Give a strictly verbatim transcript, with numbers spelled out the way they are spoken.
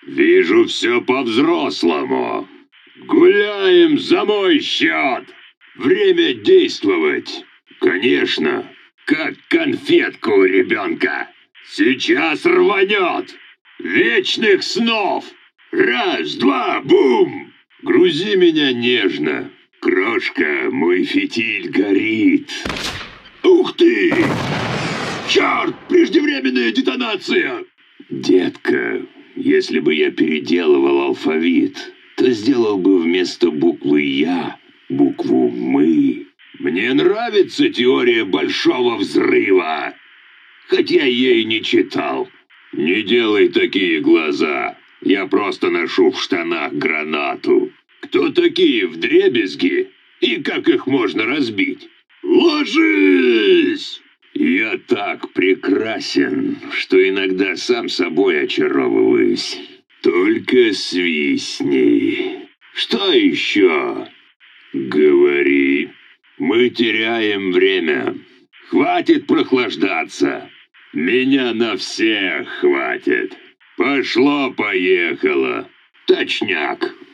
Вижу все по-взрослому. Гуляем за мой счет. Время действовать. Конечно, как конфетку у ребенка. Сейчас рванет. Вечных снов. Раз, два, бум. Грузи меня нежно. Крошка, мой фитиль горит. Ух ты! Черт, преждевременная детонация! Детка, если бы я переделывал алфавит, то сделал бы вместо буквы «Я» букву «Мы». Мне нравится теория Большого Взрыва, хотя я и не читал. Не делай такие глаза. Я просто ношу в штанах гранату. Кто такие вдребезги? И как их можно разбить? Ложись! Я так прекрасен, что иногда сам собой очаровываюсь. Только свистни. Что еще? Говори. Мы теряем время. Хватит прохлаждаться. Меня на всех хватит. Пошло-поехало. Точняк.